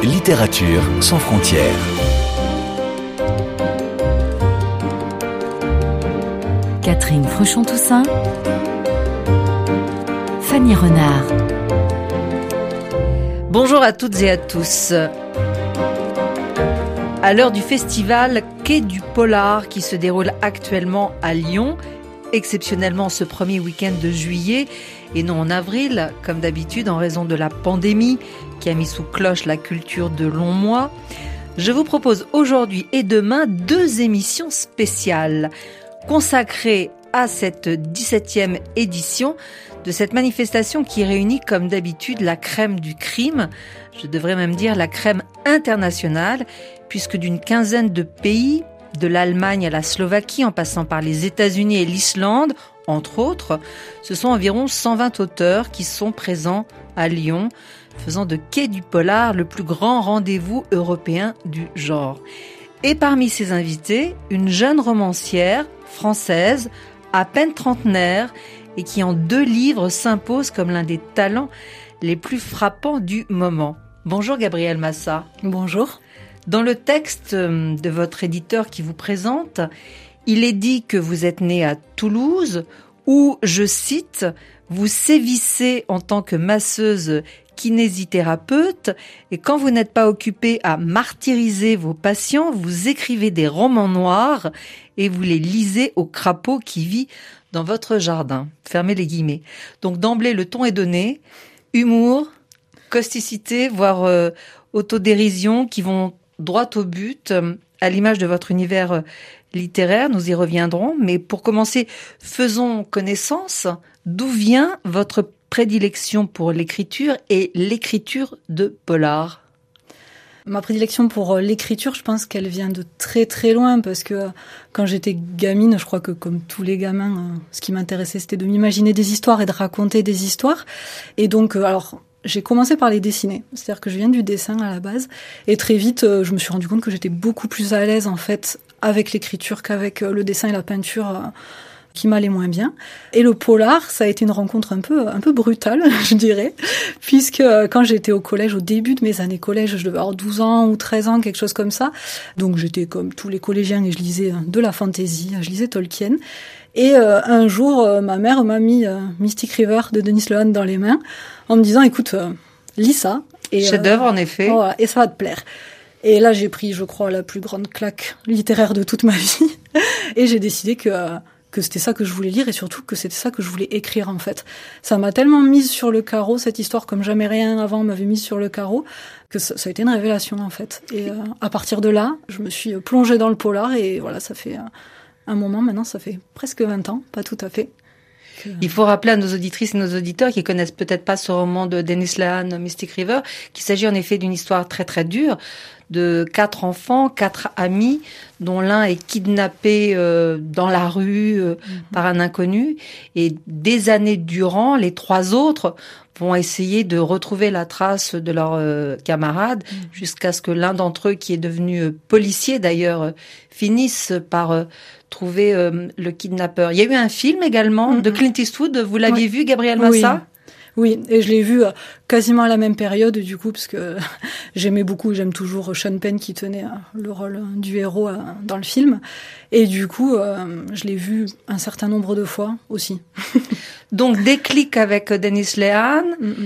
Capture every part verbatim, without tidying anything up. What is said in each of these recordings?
Littérature sans frontières. Catherine Fruchon-Toussaint, Fanny Renard. Bonjour à toutes et à tous. À l'heure du festival Quai du Polar qui se déroule actuellement à Lyon, exceptionnellement ce premier week-end de juillet et non en avril, comme d'habitude en raison de la pandémie qui a mis sous cloche la culture de longs mois, je vous propose aujourd'hui et demain deux émissions spéciales consacrées à cette dix-septième édition de cette manifestation qui réunit comme d'habitude la crème du crime, je devrais même dire la crème internationale, puisque d'une quinzaine de pays, de l'Allemagne à la Slovaquie en passant par les États-Unis et l'Islande, entre autres, ce sont environ cent vingt auteurs qui sont présents à Lyon, faisant de Quai du Polar le plus grand rendez-vous européen du genre. Et parmi ces invités, une jeune romancière française, à peine trentenaire, et qui en deux livres s'impose comme l'un des talents les plus frappants du moment. Bonjour Gabrielle Massa. Bonjour. Dans le texte de votre éditeur qui vous présente, il est dit que vous êtes née à Toulouse, où, je cite, « vous sévissez en tant que masseuse kinésithérapeute et quand vous n'êtes pas occupée à martyriser vos patients, vous écrivez des romans noirs et vous les lisez au crapaud qui vit dans votre jardin. » Fermez les guillemets. Donc d'emblée, le ton est donné. Humour, causticité, voire euh, autodérision qui vont droit au but, euh, à l'image de votre univers euh, littéraire. Nous y reviendrons. Mais pour commencer, faisons connaissance. D'où vient votre prédilection pour l'écriture et l'écriture de polar? Ma prédilection pour l'écriture, je pense qu'elle vient de très très loin parce que quand j'étais gamine, je crois que comme tous les gamins, ce qui m'intéressait c'était de m'imaginer des histoires et de raconter des histoires. Et donc, alors, j'ai commencé par les dessiner, c'est-à-dire que je viens du dessin à la base. Et très vite, je me suis rendu compte que j'étais beaucoup plus à l'aise en fait avec l'écriture qu'avec le dessin et la peinture qui m'allait moins bien. Et le polar, ça a été une rencontre un peu un peu brutale, je dirais, puisque quand j'étais au collège, au début de mes années collège, je devais avoir douze ans ou treize ans, quelque chose comme ça. Donc j'étais comme tous les collégiens et je lisais de la fantaisie, je lisais Tolkien. Et euh, un jour, euh, ma mère m'a mis euh, Mystic River de Denis Lehane dans les mains en me disant, écoute, euh, lis ça. Et, chef-d'œuvre, euh, en effet. Voilà, et ça va te plaire. Et là, j'ai pris, je crois, la plus grande claque littéraire de toute ma vie. Et j'ai décidé que... Euh, que c'était ça que je voulais lire et surtout que c'était ça que je voulais écrire en fait. Ça m'a tellement mise sur le carreau, cette histoire, comme jamais rien avant m'avait mise sur le carreau, que ça, ça a été une révélation en fait. Et euh, à partir de là, je me suis plongée dans le polar et voilà, ça fait un, un moment maintenant, ça fait presque vingt ans, pas tout à fait. Que... Il faut rappeler à nos auditrices et nos auditeurs qui connaissent peut-être pas ce roman de Denis Lehane, Mystic River, qu'il s'agit en effet d'une histoire très très dure, de quatre enfants, quatre amis, dont l'un est kidnappé euh, dans la rue euh, mmh. par un inconnu. Et des années durant, les trois autres vont essayer de retrouver la trace de leurs euh, camarades mmh. jusqu'à ce que l'un d'entre eux, qui est devenu euh, policier d'ailleurs, euh, finisse par euh, trouver euh, le kidnappeur. Il y a eu un film également mmh. de Clint Eastwood. Vous l'aviez oui. vu, Gabrielle Massa ? Oui. Oui, et je l'ai vu quasiment à la même période, du coup, parce que j'aimais beaucoup, j'aime toujours Sean Penn qui tenait le rôle du héros dans le film. Et du coup, je l'ai vu un certain nombre de fois aussi. Donc, déclic avec Denis Lehane. Mm-hmm.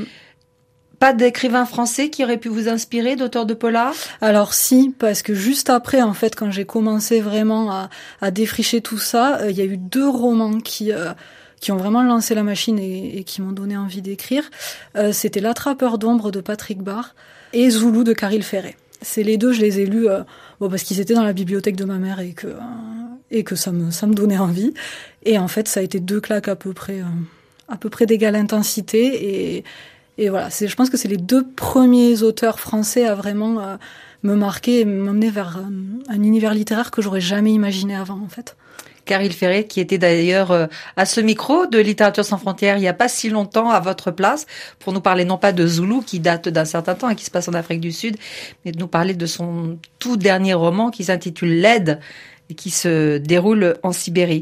Pas d'écrivain français qui aurait pu vous inspirer, d'auteur de polar? Alors si, parce que juste après, en fait, quand j'ai commencé vraiment à, à défricher tout ça, il euh, y a eu deux romans qui... Euh, qui ont vraiment lancé la machine et, et qui m'ont donné envie d'écrire. Euh, c'était L'Attrapeur d'ombre de Patrick Barr et Zoulou de Caril Ferret. C'est les deux, je les ai lus euh, bon, parce qu'ils étaient dans la bibliothèque de ma mère et que, euh, et que ça me, ça me donnait envie. Et en fait, ça a été deux claques à peu près, euh, à peu près d'égale intensité. Et, et voilà, c'est, je pense que c'est les deux premiers auteurs français à vraiment euh, me marquer et m'emmener vers euh, un univers littéraire que j'aurais jamais imaginé avant, en fait. Caril Ferret, qui était d'ailleurs euh, à ce micro de Littérature sans frontières il n'y a pas si longtemps à votre place, pour nous parler non pas de Zoulou, qui date d'un certain temps et qui se passe en Afrique du Sud, mais de nous parler de son tout dernier roman qui s'intitule L'aide et qui se déroule en Sibérie.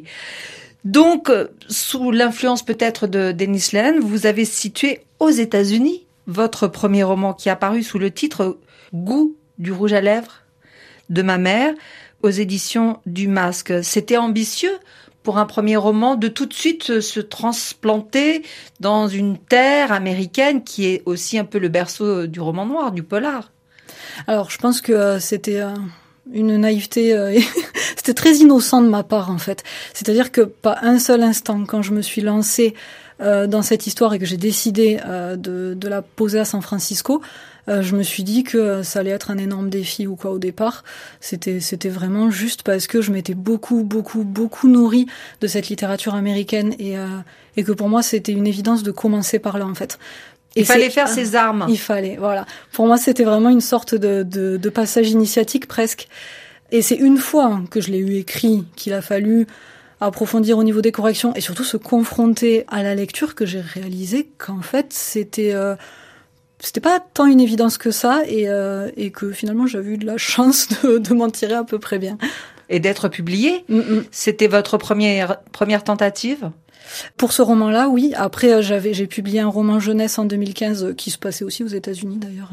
Donc, sous l'influence peut-être de Denis Lehane, vous avez situé aux États-Unis votre premier roman qui a paru sous le titre « Goût du rouge à lèvres de ma mère » aux éditions du Masque. C'était ambitieux pour un premier roman de tout de suite se transplanter dans une terre américaine qui est aussi un peu le berceau du roman noir, du polar. Alors, je pense que euh, c'était euh, une naïveté, euh, c'était très innocent de ma part en fait. C'est-à-dire que pas un seul instant, quand je me suis lancée euh, dans cette histoire et que j'ai décidé euh, de, de la poser à San Francisco, euh, je me suis dit que ça allait être un énorme défi ou quoi au départ. C'était, c'était vraiment juste parce que je m'étais beaucoup, beaucoup, beaucoup nourrie de cette littérature américaine et, euh, et que pour moi c'était une évidence de commencer par là en fait. Et il fallait faire ses armes. Il fallait, voilà. Pour moi, c'était vraiment une sorte de, de, de passage initiatique presque. Et c'est une fois que je l'ai eu écrit qu'il a fallu approfondir au niveau des corrections et surtout se confronter à la lecture que j'ai réalisé qu'en fait, c'était euh, c'était pas tant une évidence que ça et, euh, et que finalement, j'avais eu de la chance de, de m'en tirer à peu près bien. Et d'être publié, Mm-mm. C'était votre première, première tentative ? Pour ce roman-là, oui. Après, j'avais, j'ai publié un roman jeunesse en deux mille quinze qui se passait aussi aux États-Unis d'ailleurs.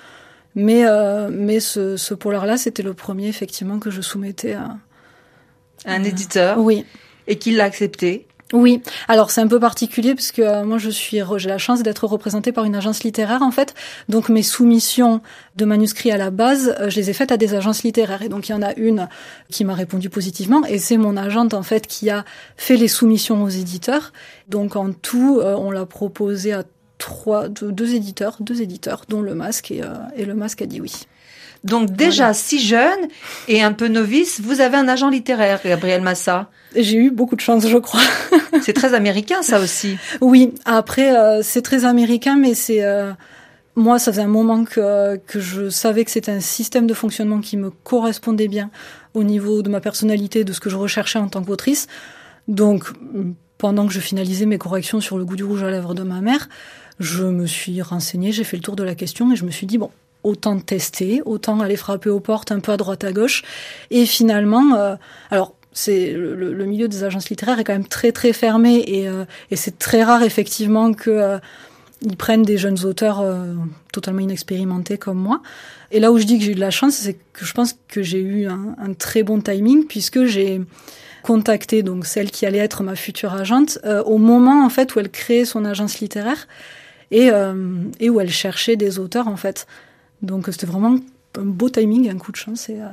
Mais, euh, mais ce, ce polar-là, c'était le premier effectivement que je soumettais à un euh, éditeur. Oui. Et qui l'a accepté. Oui. Alors c'est un peu particulier parce que euh, moi je suis, j'ai la chance d'être représentée par une agence littéraire en fait. Donc mes soumissions de manuscrits à la base, euh, je les ai faites à des agences littéraires. Et donc il y en a une qui m'a répondu positivement et c'est mon agente en fait qui a fait les soumissions aux éditeurs. Donc en tout, euh, on l'a proposé à trois, deux, deux éditeurs, deux éditeurs, dont le Masque et, euh, et le Masque a dit oui. Donc déjà voilà. Si jeune et un peu novice, vous avez un agent littéraire, Gabrielle Massa. J'ai eu beaucoup de chance, je crois. C'est très américain, ça aussi. Oui, après, euh, c'est très américain, mais c'est... Euh, moi, ça faisait un moment que, que je savais que c'était un système de fonctionnement qui me correspondait bien au niveau de ma personnalité, de ce que je recherchais en tant qu'autrice. Donc, pendant que je finalisais mes corrections sur le goût du rouge à lèvres de ma mère, je me suis renseignée, j'ai fait le tour de la question et je me suis dit, bon, autant tester, autant aller frapper aux portes un peu à droite à gauche. Et finalement, euh, alors... c'est le, le milieu des agences littéraires est quand même très très fermé et, euh, et c'est très rare effectivement que euh, ils prennent des jeunes auteurs euh, totalement inexpérimentés comme moi. Et là où je dis que j'ai eu de la chance, c'est que je pense que j'ai eu un, un très bon timing puisque j'ai contacté donc celle qui allait être ma future agente euh, au moment en fait où elle créait son agence littéraire et euh, et où elle cherchait des auteurs en fait. Donc c'était vraiment un beau timing, un coup de chance et euh,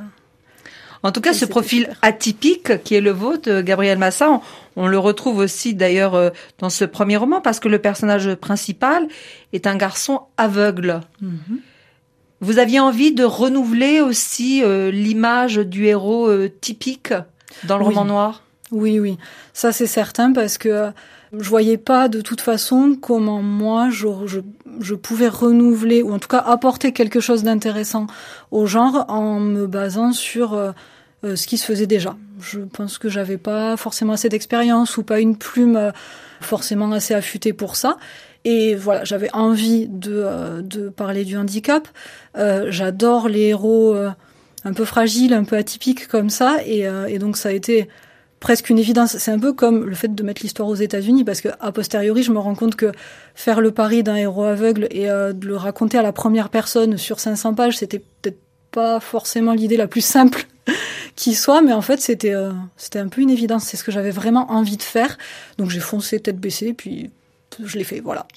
En tout cas, ce profil super. atypique qui est le vôtre, Gabrielle Massa, on, on le retrouve aussi d'ailleurs dans ce premier roman parce que le personnage principal est un garçon aveugle. Mm-hmm. Vous aviez envie de renouveler aussi euh, l'image du héros euh, typique dans le oui. roman noir ? Oui, oui, ça c'est certain parce que euh, je voyais pas de toute façon comment moi je, je, je pouvais renouveler ou en tout cas apporter quelque chose d'intéressant au genre en me basant sur euh, euh, ce qui se faisait déjà. Je pense que j'avais pas forcément assez d'expérience ou pas une plume euh, forcément assez affûtée pour ça. Et voilà, j'avais envie de, euh, de parler du handicap. Euh, j'adore les héros euh, un peu fragiles, un peu atypiques comme ça. Et, euh, et donc ça a été presque une évidence. C'est un peu comme le fait de mettre l'histoire aux États-Unis, parce que a posteriori, je me rends compte que faire le pari d'un héros aveugle et euh, de le raconter à la première personne sur cinq cents pages, c'était peut-être pas forcément l'idée la plus simple qui soit, mais en fait, c'était euh, c'était un peu une évidence. C'est ce que j'avais vraiment envie de faire. Donc j'ai foncé tête baissée, puis je l'ai fait, voilà.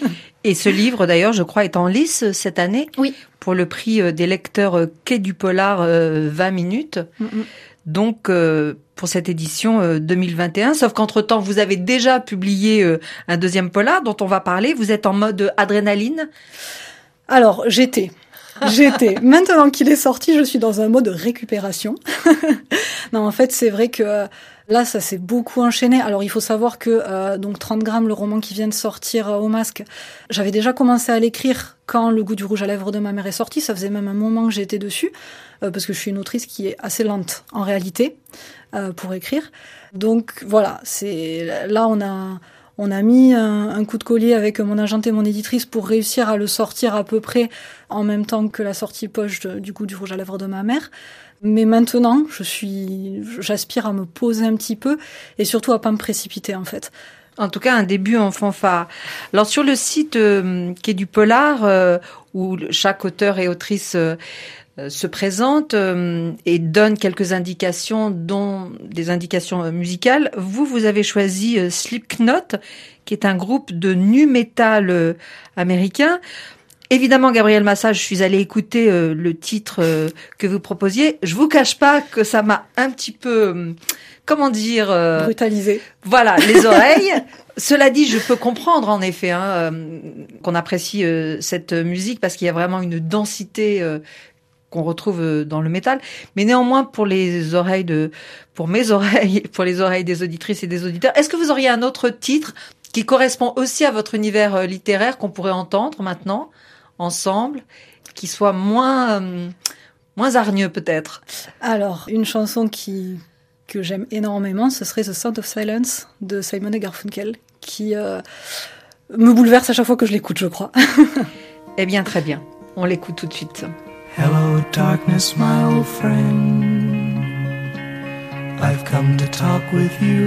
Et ce livre, d'ailleurs, je crois, est en lice cette année. Oui. Pour le prix des lecteurs Quai du Polar euh, vingt minutes. Mm-hmm. Donc, euh, pour cette édition euh, deux mille vingt et un, sauf qu'entre-temps, vous avez déjà publié euh, un deuxième polar dont on va parler. Vous êtes en mode adrénaline ? Alors, j'étais. J'étais. Maintenant qu'il est sorti, je suis dans un mode récupération. Non, en fait, c'est vrai que euh, là, ça s'est beaucoup enchaîné. Alors, il faut savoir que euh, donc trente grammes, le roman qui vient de sortir euh, au Masque, j'avais déjà commencé à l'écrire quand Le goût du rouge à lèvres de ma mère est sorti. Ça faisait même un moment que j'étais dessus, euh, parce que je suis une autrice qui est assez lente en réalité euh, pour écrire. Donc voilà, c'est là on a on a mis un, un coup de collier avec mon agente et mon éditrice pour réussir à le sortir à peu près en même temps que la sortie poche de, du goût du rouge à lèvres de ma mère. Mais maintenant, je suis, j'aspire à me poser un petit peu et surtout à pas me précipiter en fait. En tout cas, un début en fanfare. Alors, sur le site euh, Quai du Polar, euh, où chaque auteur et autrice euh, se présente euh, et donne quelques indications, dont des indications musicales, vous, vous avez choisi euh, Slipknot, qui est un groupe de nu metal euh, américain. Évidemment, Gabriel Massa, je suis allée écouter euh, le titre euh, que vous proposiez. Je vous cache pas que ça m'a un petit peu... Euh, Comment dire euh, brutalisé. Voilà, les oreilles. Cela dit, je peux comprendre en effet hein, euh, qu'on apprécie euh, cette musique parce qu'il y a vraiment une densité euh, qu'on retrouve euh, dans le métal. Mais néanmoins, pour les oreilles de, pour mes oreilles, pour les oreilles des auditrices et des auditeurs, est-ce que vous auriez un autre titre qui correspond aussi à votre univers euh, littéraire qu'on pourrait entendre maintenant ensemble, qui soit moins euh, moins hargneux peut-être? Alors, une chanson qui que j'aime énormément, ce serait The Sound of Silence de Simon et Garfunkel, qui euh, me bouleverse à chaque fois que je l'écoute, je crois. Eh bien, très bien. On l'écoute tout de suite. Hello, darkness, my old friend. I've come to talk with you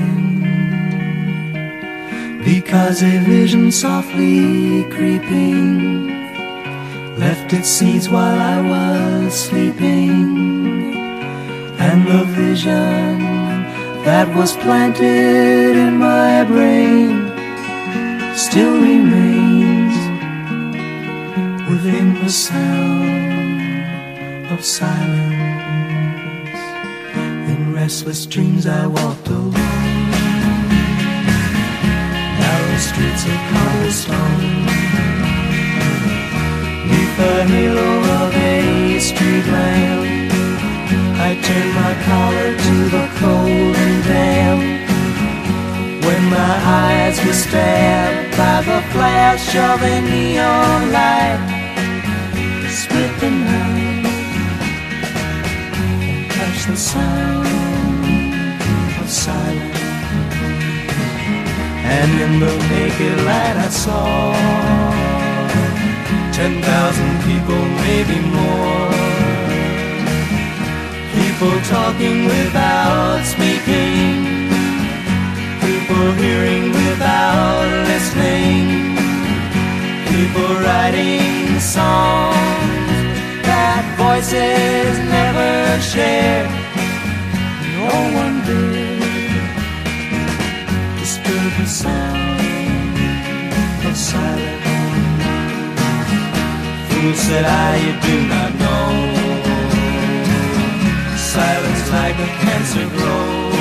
again. Because a vision softly creeping left its seeds while I was sleeping. And the vision that was planted in my brain still remains within the sound of silence. In restless dreams I walked alone, narrow streets of cobblestone, neath the halo of a street lamp. I turned my collar to the cold and damp when my eyes were stabbed by the flash of a neon light. Split the night and touch the sound of silence. And in the naked light I saw ten thousand people, maybe more. People talking without speaking, people hearing without listening, people writing songs that voices never share. No one did disturb the sound of silence. Fool, said I, you do not know. Silence like a cancer grows.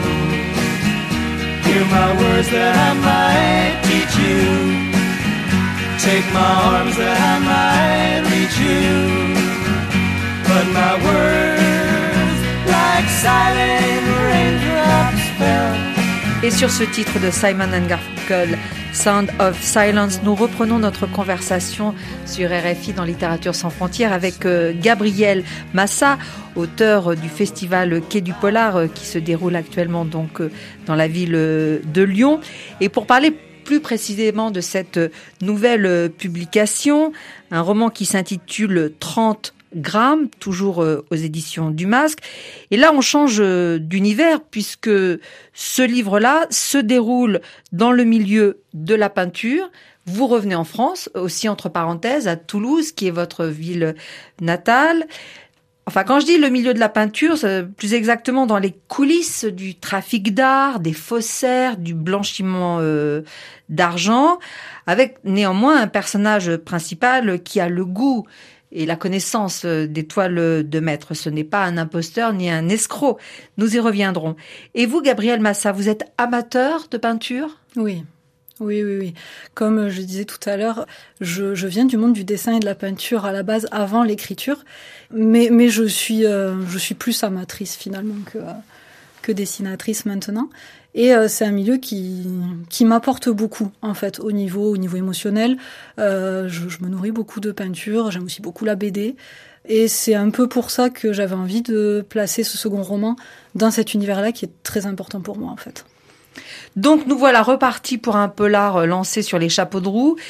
Hear my words that I might teach you. Take my arms that I might reach you. But my words like silent raindrops fell. Et sur ce titre de Simon and Garfunkel, Sound of Silence, nous reprenons notre conversation sur R F I dans Littérature sans frontières avec euh, Gabriel Massa, auteur euh, du festival Quai du Polar euh, qui se déroule actuellement donc euh, dans la ville euh, de Lyon. Et pour parler plus précisément de cette nouvelle euh, publication, un roman qui s'intitule trente grammes, toujours euh, aux éditions du Masque. Et là, on change euh, d'univers puisque ce livre-là se déroule dans le milieu de la peinture. Vous revenez en France, aussi entre parenthèses, à Toulouse, qui est votre ville natale. Enfin, quand je dis le milieu de la peinture, c'est plus exactement dans les coulisses du trafic d'art, des faussaires, du blanchiment euh, d'argent, avec néanmoins un personnage principal qui a le goût et la connaissance des toiles de maître. Ce n'est pas un imposteur ni un escroc. Nous y reviendrons. Et vous, Gabriel Massa, vous êtes amateur de peinture ? Oui. Oui, oui, oui. Comme je disais tout à l'heure, je, je viens du monde du dessin et de la peinture à la base, avant l'écriture. Mais, mais je suis, euh, je suis plus amatrice finalement que, euh, que dessinatrice maintenant. Et euh, c'est un milieu qui, qui m'apporte beaucoup, en fait, au niveau, au niveau émotionnel. Euh, je, je me nourris beaucoup de peinture, j'aime aussi beaucoup la B D. Et c'est un peu pour ça que j'avais envie de placer ce second roman dans cet univers-là qui est très important pour moi, en fait. Donc nous voilà repartis pour un polar lancé sur les chapeaux de roue.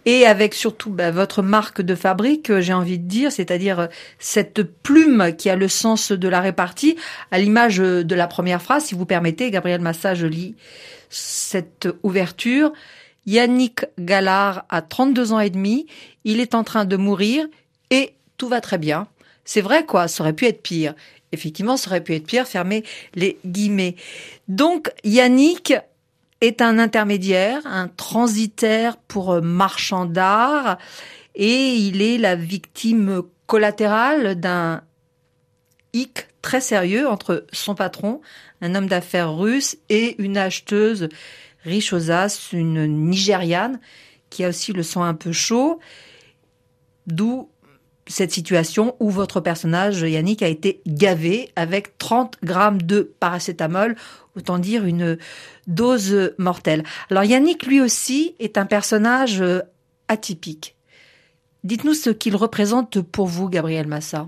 et avec surtout bah, votre marque de fabrique, j'ai envie de dire, c'est-à-dire cette plume qui a le sens de la répartie, à l'image de la première phrase, si vous permettez, Gabriel Massa, je lis cette ouverture. Yannick Gallard a trente-deux ans et demi, il est en train de mourir et tout va très bien. C'est vrai quoi, ça aurait pu être pire. Effectivement, ça aurait pu être pire, fermez les guillemets. Donc Yannick est un intermédiaire, un transitaire pour marchand d'art et il est la victime collatérale d'un hic très sérieux entre son patron, un homme d'affaires russe, et une acheteuse riche aux as, une Nigériane, qui a aussi le sang un peu chaud, d'où cette situation où votre personnage, Yannick, a été gavé avec trente grammes de paracétamol, autant dire une dose mortelle. Alors Yannick, lui aussi, est un personnage atypique. Dites-nous ce qu'il représente pour vous, Gabriel Massa.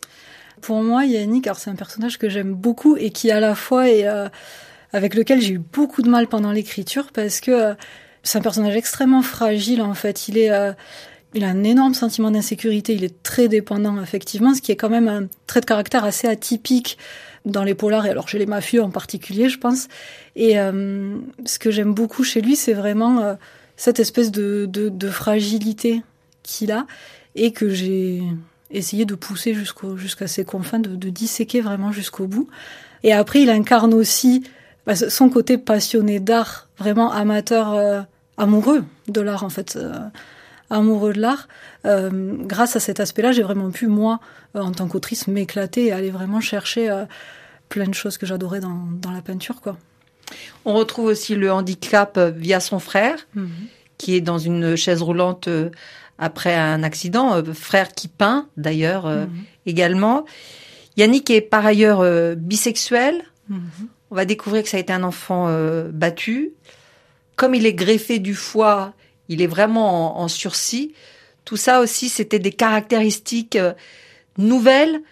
Pour moi, Yannick, alors c'est un personnage que j'aime beaucoup et qui à la fois est... Euh, avec lequel j'ai eu beaucoup de mal pendant l'écriture parce que euh, c'est un personnage extrêmement fragile en fait. Il est, euh, il a un énorme sentiment d'insécurité, il est très dépendant effectivement, ce qui est quand même un trait de caractère assez atypique dans les polars et alors chez les mafieux en particulier, je pense. Et euh, ce que j'aime beaucoup chez lui, c'est vraiment euh, cette espèce de, de, de fragilité qu'il a et que j'ai essayé de pousser jusqu'au, jusqu'à ses confins, de, de disséquer vraiment jusqu'au bout. Et après, il incarne aussi son côté passionné d'art, vraiment amateur, euh, amoureux de l'art en fait, euh, amoureux de l'art. Euh, grâce à cet aspect-là, j'ai vraiment pu, moi, euh, en tant qu'autrice, m'éclater et aller vraiment chercher euh, plein de choses que j'adorais dans, dans la peinture, quoi. On retrouve aussi le handicap via son frère, mmh. qui est dans une chaise roulante euh, après un accident, euh, frère qui peint d'ailleurs euh, mmh. également. Yannick est par ailleurs euh, bisexuel. Mmh. On va découvrir que ça a été un enfant euh, battu. Comme il est greffé du foie, il est vraiment en, en sursis. Tout ça aussi, c'était des caractéristiques euh, nouvelles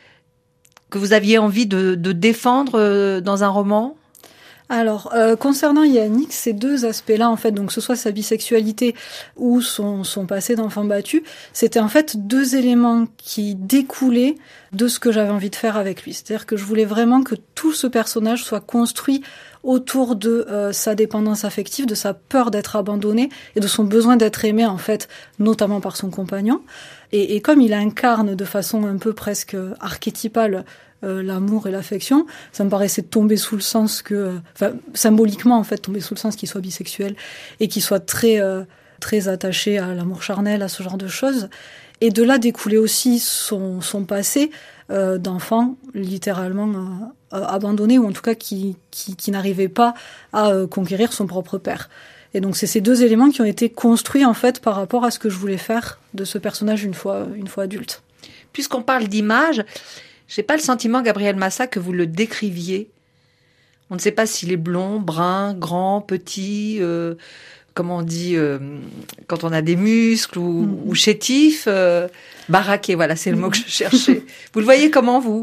que vous aviez envie de, de défendre euh, dans un roman ? Alors, euh, concernant Yannick, ces deux aspects-là, en fait, donc que ce soit sa bisexualité ou son, son passé d'enfant battu, c'était en fait deux éléments qui découlaient de ce que j'avais envie de faire avec lui. C'est-à-dire que je voulais vraiment que tout ce personnage soit construit autour de euh, sa dépendance affective, de sa peur d'être abandonné et de son besoin d'être aimé, en fait, notamment par son compagnon. Et, et comme il incarne de façon un peu presque archétypale Euh, l'amour et l'affection, ça me paraissait tomber sous le sens que, euh, enfin, symboliquement en fait, tomber sous le sens qu'il soit bisexuel et qu'il soit très, euh, très attaché à l'amour charnel, à ce genre de choses. Et de là découlait aussi son, son passé euh, d'enfant littéralement euh, euh, abandonné ou en tout cas qui, qui, qui n'arrivait pas à euh, conquérir son propre père. Et donc c'est ces deux éléments qui ont été construits en fait par rapport à ce que je voulais faire de ce personnage une fois, une fois adulte. Puisqu'on parle d'image, j'ai pas le sentiment, Gabriel Massa, que vous le décriviez. On ne sait pas s'il est blond, brun, grand, petit, euh, comment on dit, euh, quand on a des muscles, ou, mmh. ou chétif, euh, baraqué, voilà, c'est le mot que je cherchais. Vous le voyez comment, vous ?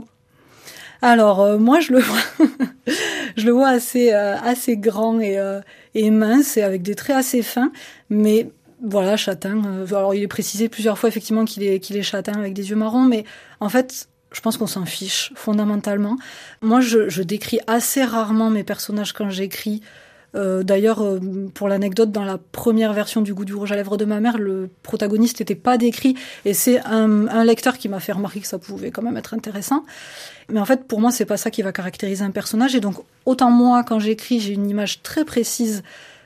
Alors, euh, moi, je le vois, je le vois assez, euh, assez grand et, euh, et mince, et avec des traits assez fins, mais voilà, châtain. Euh, alors, il est précisé plusieurs fois, effectivement, qu'il est, qu'il est châtain avec des yeux marrons, mais en fait, je pense qu'on s'en fiche, fondamentalement. Moi, je, je décris assez rarement mes personnages quand j'écris. Euh, d'ailleurs, euh, pour l'anecdote, dans la première version du Goût du rouge à lèvres de ma mère, le protagoniste n'était pas décrit. Et c'est un, un lecteur qui m'a fait remarquer que ça pouvait quand même être intéressant. Mais en fait, pour moi, c'est pas ça qui va caractériser un personnage. Et donc, autant moi, quand j'écris, j'ai une image très précise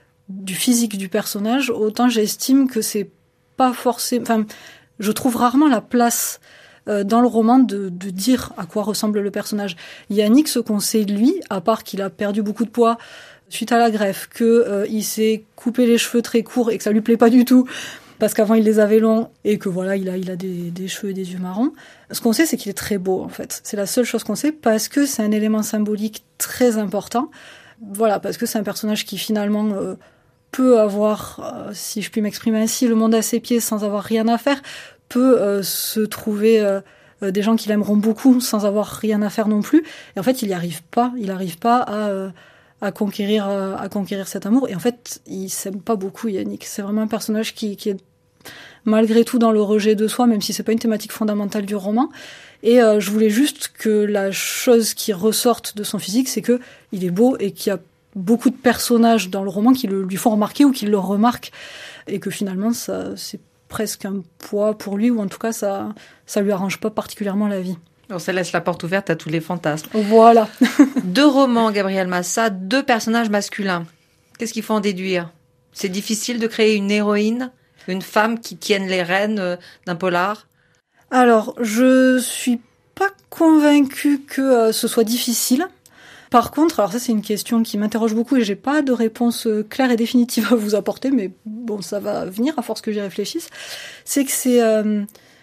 du physique du personnage, autant j'estime que c'est pas forcément... Enfin, je trouve rarement la place dans le roman de, de dire à quoi ressemble le personnage. Yannick, ce qu'on sait de lui, à part qu'il a perdu beaucoup de poids suite à la greffe, que euh, il s'est coupé les cheveux très courts et que ça lui plaît pas du tout, parce qu'avant il les avait longs et que voilà, il a, il a des, des cheveux et des yeux marrons. Ce qu'on sait, c'est qu'il est très beau, en fait. C'est la seule chose qu'on sait, parce que c'est un élément symbolique très important. Voilà, parce que c'est un personnage qui finalement euh, peut avoir, euh, si je puis m'exprimer ainsi, le monde à ses pieds sans avoir rien à faire, peut euh, se trouver euh, euh, des gens qui l'aimeront beaucoup sans avoir rien à faire non plus. Et en fait, il n'y arrive pas. Il n'arrive pas à, euh, à, conquérir, euh, à conquérir cet amour. Et en fait, il s'aime pas beaucoup, Yannick. C'est vraiment un personnage qui, qui est malgré tout dans le rejet de soi, même si c'est pas une thématique fondamentale du roman. Et euh, je voulais juste que la chose qui ressorte de son physique, c'est que il est beau et qu'il y a beaucoup de personnages dans le roman qui le, lui font remarquer ou qui le remarquent, et que finalement ça c'est presque un poids pour lui, ou en tout cas ça ça lui arrange pas particulièrement la vie. On ça laisse la porte ouverte à tous les fantasmes. Voilà. Deux romans, Gabriel Massat, deux personnages masculins. Qu'est-ce qu'il faut en déduire? C'est difficile de créer une héroïne, une femme qui tienne les rênes d'un polar? Alors, je suis pas convaincue que euh, ce soit difficile. Par contre, alors ça c'est une question qui m'interroge beaucoup et j'ai pas de réponse claire et définitive à vous apporter, mais bon, ça va venir à force que j'y réfléchisse. C'est que c'est, euh,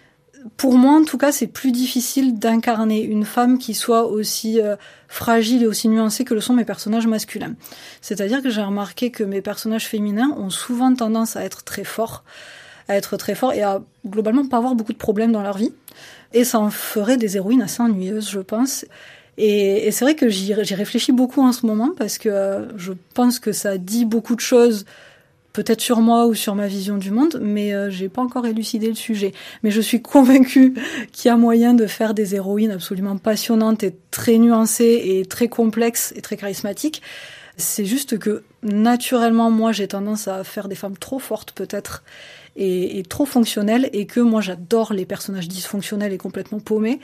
pour moi en tout cas, c'est plus difficile d'incarner une femme qui soit aussi euh, fragile et aussi nuancée que le sont mes personnages masculins. C'est-à-dire que j'ai remarqué que mes personnages féminins ont souvent tendance à être très forts, à être très forts et à globalement pas avoir beaucoup de problèmes dans leur vie. Et ça en ferait des héroïnes assez ennuyeuses, je pense. Et, et c'est vrai que j'y, j'y réfléchis beaucoup en ce moment parce que euh, je pense que ça dit beaucoup de choses, peut-être sur moi ou sur ma vision du monde, mais euh, j'ai pas encore élucidé le sujet. Mais je suis convaincue qu'il y a moyen de faire des héroïnes absolument passionnantes et très nuancées et très complexes et très charismatiques. C'est juste que naturellement, moi, j'ai tendance à faire des femmes trop fortes peut-être et, et trop fonctionnelles, et que moi, j'adore les personnages dysfonctionnels et complètement paumés.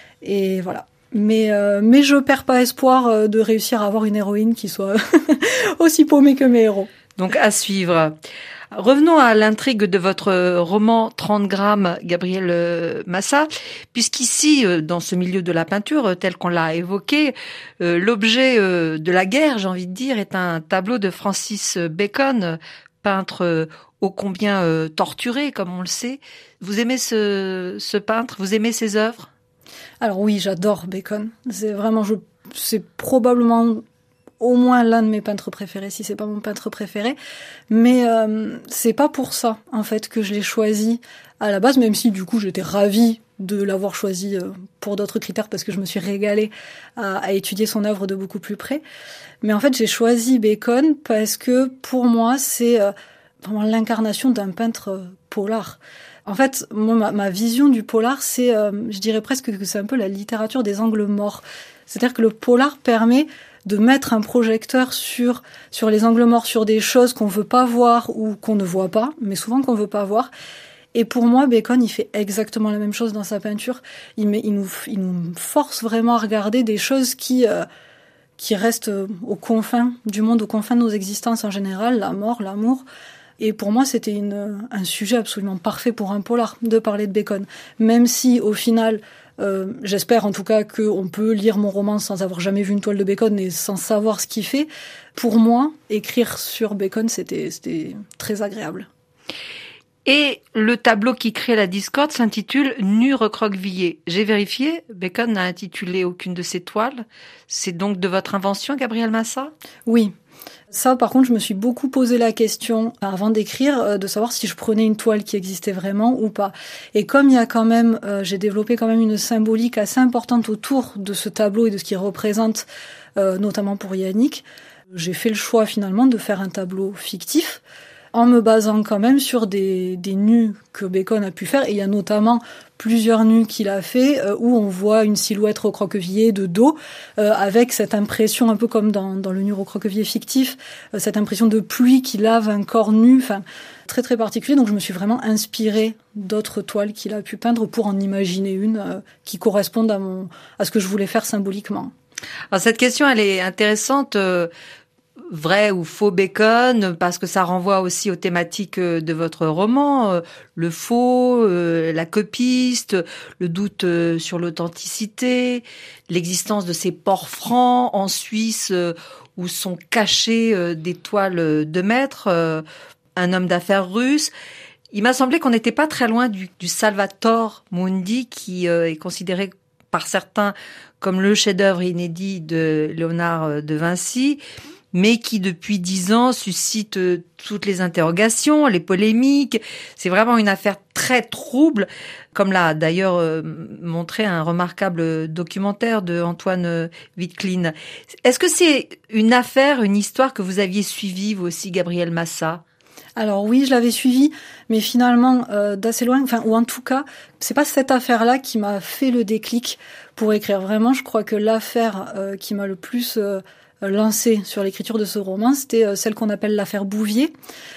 Et voilà. Mais, euh, mais je perds pas espoir de réussir à avoir une héroïne qui soit aussi paumée que mes héros. Donc à suivre. Revenons à l'intrigue de votre roman trente grammes, Gabriel Massat, puisqu'ici, dans ce milieu de la peinture, tel qu'on l'a évoqué, l'objet de la guerre, j'ai envie de dire, est un tableau de Francis Bacon, peintre ô combien torturé, comme on le sait. Vous aimez ce, ce peintre? Vous aimez ses œuvres? Alors oui, j'adore Bacon. C'est vraiment, je, c'est probablement au moins l'un de mes peintres préférés, si c'est pas mon peintre préféré. Mais euh, c'est pas pour ça, en fait, que je l'ai choisi à la base, même si du coup j'étais ravie de l'avoir choisi euh, pour d'autres critères, parce que je me suis régalée à, à étudier son œuvre de beaucoup plus près. Mais en fait, j'ai choisi Bacon parce que pour moi, c'est euh, vraiment l'incarnation d'un peintre euh, polar. En fait, moi, ma, ma vision du polar, c'est, euh, je dirais presque que c'est un peu la littérature des angles morts. C'est-à-dire que le polar permet de mettre un projecteur sur sur les angles morts, sur des choses qu'on veut pas voir ou qu'on ne voit pas, mais souvent qu'on veut pas voir. Et pour moi, Bacon, il fait exactement la même chose dans sa peinture. Il, met, il, nous, il nous force vraiment à regarder des choses qui euh, qui restent aux confins du monde, aux confins de nos existences en général, la mort, l'amour. Et pour moi, c'était une, un sujet absolument parfait pour un polar, de parler de Bacon. Même si, au final, euh, j'espère en tout cas qu'on peut lire mon roman sans avoir jamais vu une toile de Bacon et sans savoir ce qu'il fait. Pour moi, écrire sur Bacon, c'était, c'était très agréable. Et le tableau qui crée la discorde s'intitule « Nu recroquevillé ». J'ai vérifié, Bacon n'a intitulé aucune de ses toiles. C'est donc de votre invention, Gabriel Massat ? Oui. Ça, par contre, je me suis beaucoup posé la question, avant d'écrire, de savoir si je prenais une toile qui existait vraiment ou pas. Et comme il y a quand même, euh, j'ai développé quand même une symbolique assez importante autour de ce tableau et de ce qu'il représente, euh, notamment pour Yannick, j'ai fait le choix finalement de faire un tableau fictif, en me basant quand même sur des, des nus que Bacon a pu faire. Et il y a notamment plusieurs nus qu'il a fait euh, où on voit une silhouette recroquevillée de dos, euh, avec cette impression, un peu comme dans, dans le nu recroquevillé fictif, euh, cette impression de pluie qui lave un corps nu, enfin très très particulier. Donc je me suis vraiment inspirée d'autres toiles qu'il a pu peindre pour en imaginer une euh, qui corresponde à, mon, à ce que je voulais faire symboliquement. Alors cette question, elle est intéressante. Euh... Vrai ou faux Bacon, parce que ça renvoie aussi aux thématiques de votre roman, le faux, la copiste, le doute sur l'authenticité, l'existence de ces ports francs en Suisse où sont cachées des toiles de maître, un homme d'affaires russe. Il m'a semblé qu'on n'était pas très loin du, du Salvator Mundi, qui est considéré par certains comme le chef-d'œuvre inédit de Léonard de Vinci, mais qui depuis dix ans suscite toutes les interrogations, les polémiques. C'est vraiment une affaire très trouble, comme l'a d'ailleurs montré un remarquable documentaire de Antoine Wittklin. Est-ce que c'est une affaire, une histoire que vous aviez suivie, vous aussi, Gabriel Massat ? Alors oui, je l'avais suivi, mais finalement euh, d'assez loin, enfin ou en tout cas, c'est pas cette affaire-là qui m'a fait le déclic pour écrire. Vraiment, je crois que l'affaire euh, qui m'a le plus euh, lancée sur l'écriture de ce roman, c'était euh, celle qu'on appelle l'affaire Bouvier.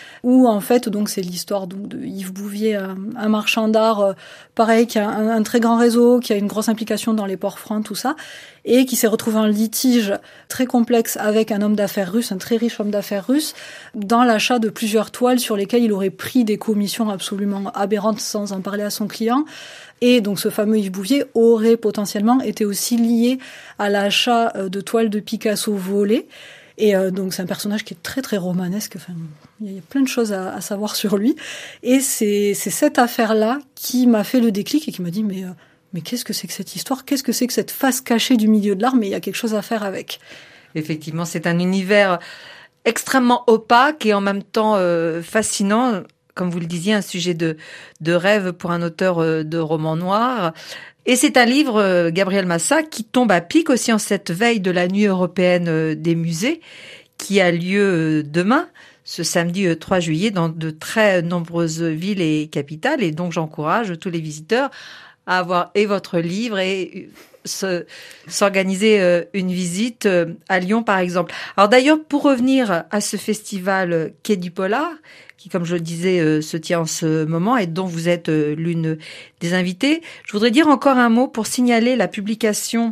Où en fait, donc c'est l'histoire donc de Yves Bouvier, un, un marchand d'art, euh, pareil, qui a un, un très grand réseau, qui a une grosse implication dans les ports francs, tout ça, et qui s'est retrouvé en litige très complexe avec un homme d'affaires russe, un très riche homme d'affaires russe, dans l'achat de plusieurs toiles sur lesquelles il aurait pris des commissions absolument aberrantes sans en parler à son client. Et donc ce fameux Yves Bouvier aurait potentiellement été aussi lié à l'achat de toiles de Picasso volées. Et euh, donc c'est un personnage qui est très très romanesque. Enfin, il y a plein de choses à, à savoir sur lui. Et c'est, c'est cette affaire-là qui m'a fait le déclic et qui m'a dit mais euh, mais qu'est-ce que c'est que cette histoire ? Qu'est-ce que c'est que cette face cachée du milieu de l'art ? Mais il y a quelque chose à faire avec. Effectivement, c'est un univers extrêmement opaque et en même temps euh, fascinant. Comme vous le disiez, un sujet de de rêve pour un auteur euh, de roman noir. Et c'est un livre, Gabriel Massa, qui tombe à pic aussi en cette veille de la nuit européenne des musées, qui a lieu demain, ce samedi trois juillet, dans de très nombreuses villes et capitales. Et donc, j'encourage tous les visiteurs à avoir et votre livre et se, s'organiser une visite à Lyon, par exemple. Alors d'ailleurs, pour revenir à ce festival Quai du Polar, qui, comme je le disais, euh, se tient en ce moment et dont vous êtes euh, l'une des invitées. Je voudrais dire encore un mot pour signaler la publication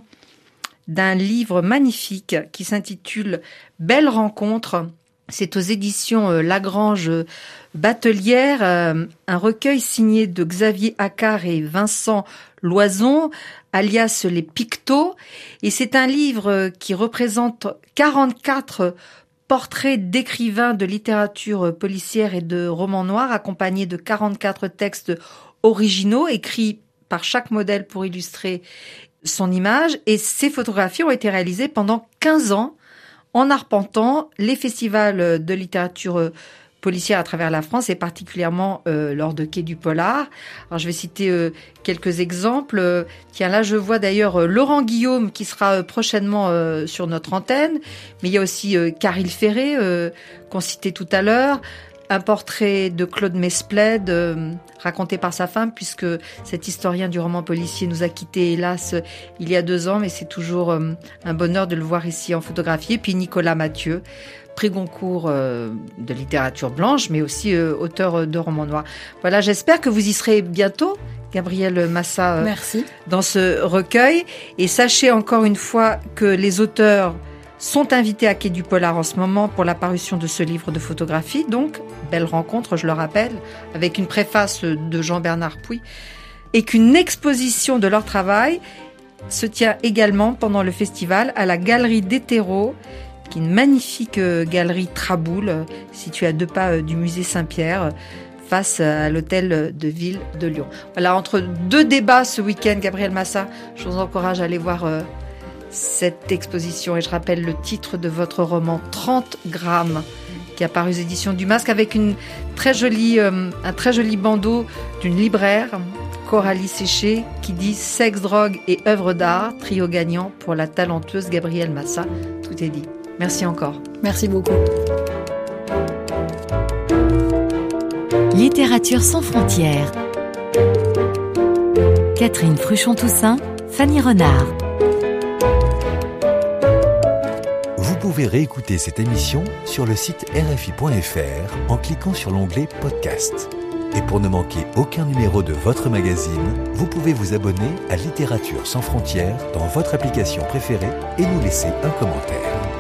d'un livre magnifique qui s'intitule « Belle rencontre ». C'est aux éditions euh, Lagrange Batelière, euh, un recueil signé de Xavier Accard et Vincent Loison, alias les Pictos. Et c'est un livre qui représente quarante-quatre portraits d'écrivains de littérature policière et de romans noirs, accompagnés de quarante-quatre textes originaux écrits par chaque modèle pour illustrer son image. Et ces photographies ont été réalisées pendant quinze ans en arpentant les festivals de littérature policière à travers la France et particulièrement euh, lors de Quai du Polar. Alors je vais citer euh, quelques exemples. Euh, tiens, là je vois d'ailleurs euh, Laurent Guillaume qui sera euh, prochainement euh, sur notre antenne, mais il y a aussi euh, Caril Ferré euh, qu'on citait tout à l'heure. Un portrait de Claude Mesplède, euh, raconté par sa femme, puisque cet historien du roman policier nous a quittés, hélas, il y a deux ans, mais c'est toujours euh, un bonheur de le voir ici en photographie. Et puis Nicolas Mathieu, prix Goncourt euh, de littérature blanche, mais aussi euh, auteur de romans noirs. Voilà, j'espère que vous y serez bientôt, Gabriel Massa, euh, Merci. Dans ce recueil. Et sachez encore une fois que les auteurs sont invités à Quai du Polar en ce moment pour la parution de ce livre de photographie. Donc, belle rencontre, je le rappelle, avec une préface de Jean-Bernard Pouy, et qu'une exposition de leur travail se tient également pendant le festival à la Galerie d'Hétéro, qui est une magnifique galerie Traboul, située à deux pas du musée Saint-Pierre, face à l'hôtel de ville de Lyon. Voilà, entre deux débats ce week-end, Gabriel Massa, je vous encourage à aller voir euh, cette exposition. Et je rappelle le titre de votre roman trente grammes, qui a paru aux éditions du Masque, avec une très jolie, euh, un très joli bandeau d'une libraire, Coralie Séché, qui dit « Sexe, drogue et œuvres d'art, trio gagnant pour la talentueuse Gabrielle Massa ». Tout est dit. Merci encore. Merci beaucoup. Littérature sans frontières. Catherine Fruchon-Toussaint, Fanny Renard. Vous pouvez réécouter cette émission sur le site R F I point F R en cliquant sur l'onglet Podcast. Et pour ne manquer aucun numéro de votre magazine, vous pouvez vous abonner à Littérature sans frontières dans votre application préférée et nous laisser un commentaire.